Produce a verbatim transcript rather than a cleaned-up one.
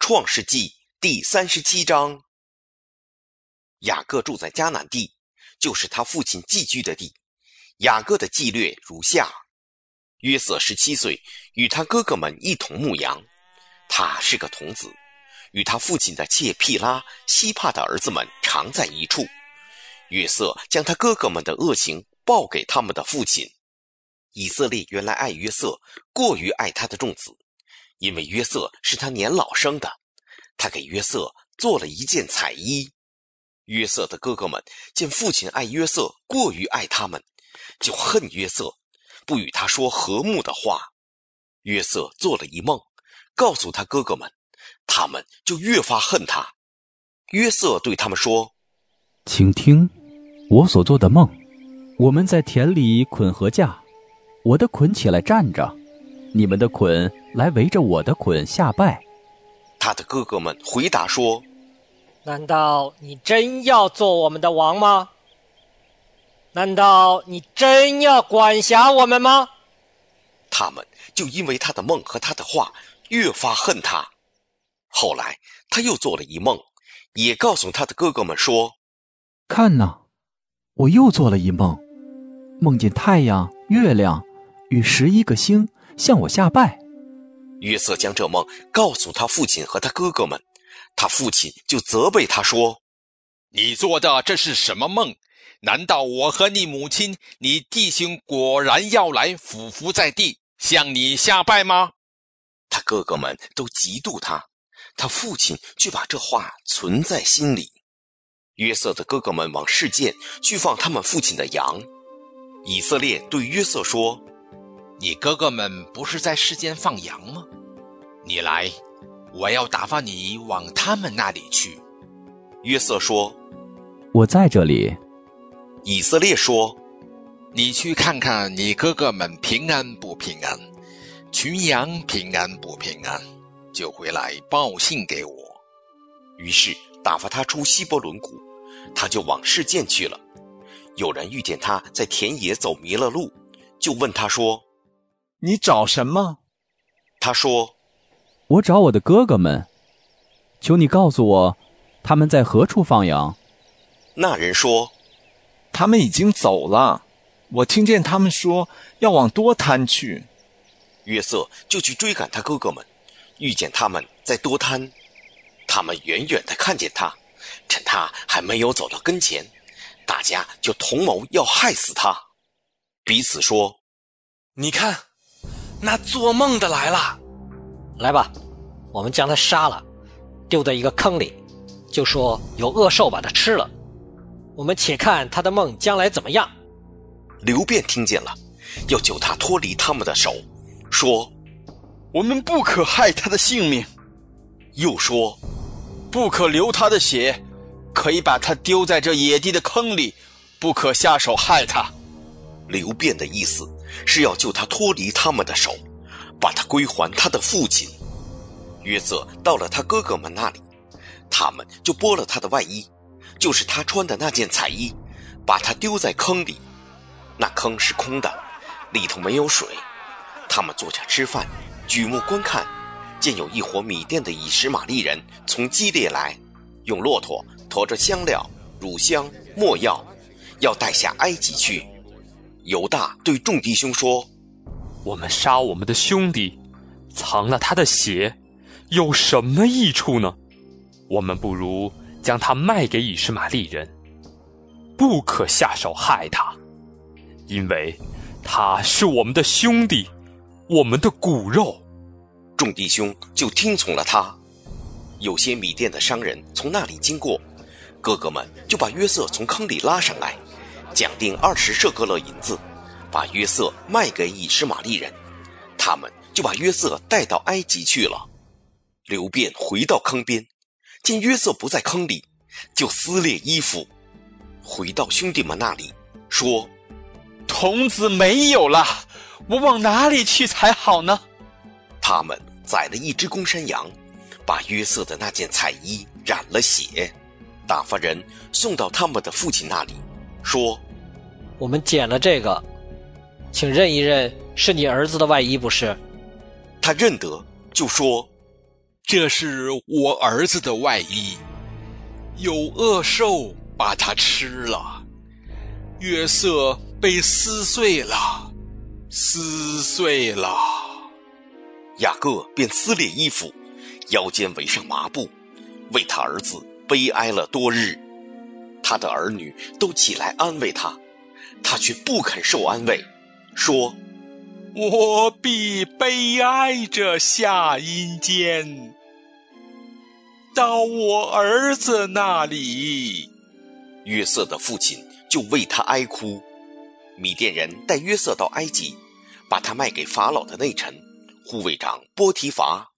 创世纪第三十七章。雅各住在迦南地，就是他父亲寄居的地。雅各的纪略如下：约瑟十七岁，与他哥哥们一同牧羊。他是个童子，与他父亲的妾毗拉、西帕的儿子们常在一处。约瑟将他哥哥们的恶行报给他们的父亲。以色列原来爱约瑟，过于爱他的众子，因为约瑟是他年老生的。他给约瑟做了一件彩衣。约瑟的哥哥们见父亲爱约瑟过于爱他们，就恨约瑟，不与他说和睦的话。约瑟做了一梦，告诉他哥哥们，他们就越发恨他。约瑟对他们说： 请听我所做的梦。我们在田里捆禾架，我的捆起来站着，你们的捆来围着我的捆下拜。 他的哥哥们回答说： 难道你真要做我们的王吗？难道你真要管辖我们吗？ 他们就因为他的梦和他的话越发恨他。后来他又做了一梦，也告诉他的哥哥们说： 看哪，我又做了一梦，梦见太阳、月亮与十一个星向我下拜。 约瑟将这梦告诉他父亲和他哥哥们，他父亲就责备他说： 你做的这是什么梦？难道我和你母亲、你弟兄果然要来俯伏在地，向你下拜吗？ 他哥哥们都嫉妒他，他父亲却把这话存在心里。约瑟的哥哥们往示剑去放他们父亲的羊。以色列对约瑟说： 你哥哥们不是在示剑放羊吗？你来，我要打发你往他们那里去。 约瑟说： 我在这里。 以色列说： 你去看看你哥哥们平安不平安，群羊平安不平安，就回来报信给我。 于是打发他出希伯伦谷，他就往示剑去了。有人遇见他在田野走迷了路，就问他说： 你找什么？ 他说： 我找我的哥哥们，求你告诉我，他们在何处放羊？ 那人说： 他们已经走了，我听见他们说要往多滩去。 约瑟就去追赶他哥哥们，遇见他们在多滩。他们远远地看见他，趁他还没有走到跟前，大家就同谋要害死他，彼此说： 你看，那做梦的来了。 来吧，我们将他杀了，丢在一个坑里，就说有恶兽把他吃了。我们且看他的梦将来怎么样。 刘辩听见了，要救他脱离他们的手，说： 我们不可害他的性命。 又说： 不可流他的血，可以把他丢在这野地的坑里，不可下手害他。 刘辩的意思是要救他脱离他们的手，把他归还他的父亲。约瑟到了他哥哥们那里，他们就剥了他的外衣，就是他穿的那件彩衣，把他丢在坑里。那坑是空的，里头没有水。他们坐下吃饭，举目观看，见有一伙米甸的以实玛利人从基列来，用骆驼驮着香料、乳香、没药，要带下埃及去。犹大对众弟兄说： 我们杀我们的兄弟，藏了他的血，有什么益处呢？我们不如将他卖给以实玛利人，不可下手害他，因为他是我们的兄弟，我们的骨肉。 众弟兄就听从了他。有些米甸的商人从那里经过，哥哥们就把约瑟从坑里拉上来，讲定二十舍各勒银子，把约瑟卖给以实玛利人。他们就把约瑟带到埃及去了。刘辩回到坑边，见约瑟不在坑里，就撕裂衣服，回到兄弟们那里，说： 童子没有了，我往哪里去才好呢？ 他们宰了一只公山羊，把约瑟的那件彩衣染了血，打发人送到他们的父亲那里，说： 我们捡了这个，请认一认是你儿子的外衣不是？ 他认得，就说： 这是我儿子的外衣，有恶兽把它吃了，约瑟被撕碎了，撕碎了。 雅各便撕裂衣服，腰间围上麻布，为他儿子悲哀了多日。他的儿女都起来安慰他，他却不肯受安慰，说： 我必悲哀着下阴间，到我儿子那里。 约瑟的父亲就为他哀哭。米甸人带约瑟到埃及，把他卖给法老的内臣护卫长波提乏